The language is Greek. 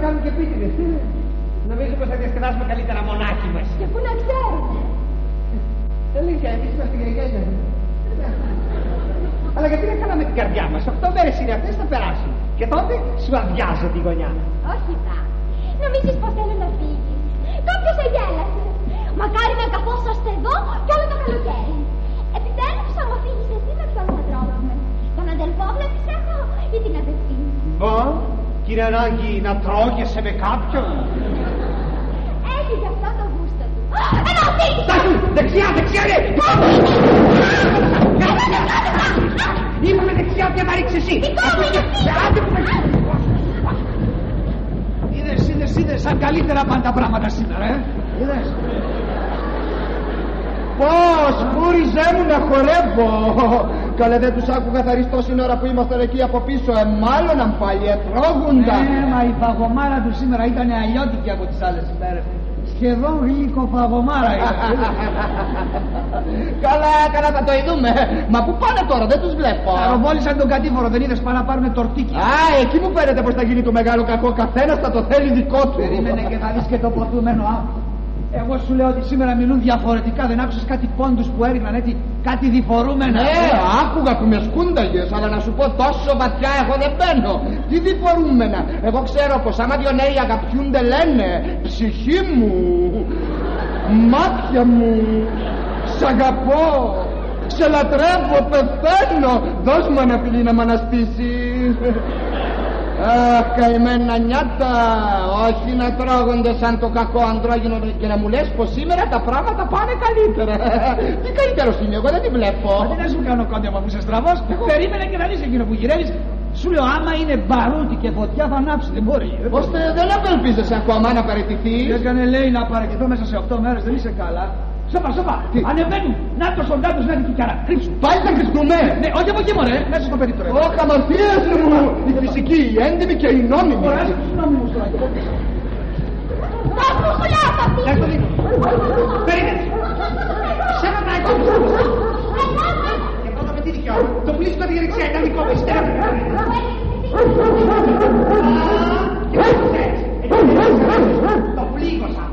κάνουν και επίτηδες. Νομίζω πως θα διασκεδάσουμε καλύτερα μονάχοι μας. Και πού να ξέρουμε. Αλήθεια, εμείς είμαστε γεγένια. Αλλά γιατί δεν κάναμε την καρδιά μας? 8 μέρες είναι αυτές, θα περάσουν. Και τότε σου αδειάζω τη γωνιά. Όχι πά. Νομίζεις πως θέλω να φύγεις? Κάποιος σε γέλασε. Μακάρι να καθόσαστε εδώ κι όλο το καλοκαίρι. Επιτέλους θα μου αφήσεις εσύ με ποιον θα τρώγαμε. Τον αδελφό βλέπεις έχω ή την αδελφή? Μπα, κύριε ανάγκη να τρώγεσαι με κάποιον? Έχει γι' αυτό το γούστο του. Ένα αφήγη! Τάκου, δεξιά, δεξιά ρε! Είπαμε δεξιά και θα ρίξεις εσύ. Είδες, σαν καλύτερα πάνε τα πράγματα σήμερα, είδες. Πώς, πούριζέ μου να χορεύω. Καλέ δεν τους άκουγα θα ριστώ την ώρα που ήμασταν εκεί από πίσω. Μάλλον πάλι ετρώγουντα. Μα η φαγωμάρα του σήμερα ήταν αλλιώτικη από τις άλλες ημέρες. Σχεδόν γλυκοφαγωμάρα ήταν. Καλά θα το ειδούμε. Μα πού πάνε τώρα, δεν τους βλέπω. Αεροβόλησαν τον κατήφορο, δεν είδες, πάνε να πάρουν τορτίκι. Εκεί μου φαίνεται πως θα γίνει το μεγάλο κακό. Καθένας θα το θέλει δικό του. Περίμενε και θα δεις και το ποτούμενο άνθρωπο. Εγώ σου λέω ότι σήμερα μιλούν διαφορετικά. Δεν άκουσες κάτι πόντους που έριχναν έτσι, κάτι διφορούμενα? Ναι, άκουγα που με σκούνταγες, αλλά να σου πω τόσο βαθιά εγώ δεν μπαίνω. Τι διφορούμενα? Εγώ ξέρω πως άμα δυο νέοι αγαπιούνται λένε ψυχή μου, μάτια μου, σ' αγαπώ, σε λατρεύω, πεθαίνω. Δώσ' μου ένα φιλί να μ' αναστήσεις. Αχ, καημένα νιάτα. Όχι να τρώγονται σαν το κακό αντρόγινο και να μου λες πως σήμερα τα πράγματα πάνε καλύτερα. Τι καλύτερος είναι, εγώ δεν τη βλέπω. Μα δεν σου κάνω κόντια αφού είσαι στραβός. Περίμενε και να δεις εκείνο που γυρεύεις. Σου λέω άμα είναι μπαρούτι και φωτιά θα ανάψει, δεν μπορεί. Ώστε δεν απελπίζεσαι ακόμα να παραιτηθείς? Έκανε λέει να παραιτηθώ μέσα σε 8 μέρες, δεν είσαι καλά. Σώπα, ανεβαίνουν. Να το σοντάτος να δει κιάρα. Κρύψου. Πάλι θα κρυφτούμε. Ναι, όχι από εκεί μωρέ, μέσα στο περίπτωρο. Ωχ, αμαρτίες μου. Η φυσική, η έντιμη και η νόμιμη. Ωραία, στους νόμιμους τώρα. Πού σου λέω παπί? Να το δίνω. Περίμενε. Σε ένα βράδυ. Και πρώτα με τι δικαιώμα. Το πουλί στο δεξιά ήταν δικό μου. Το πλήγωσα.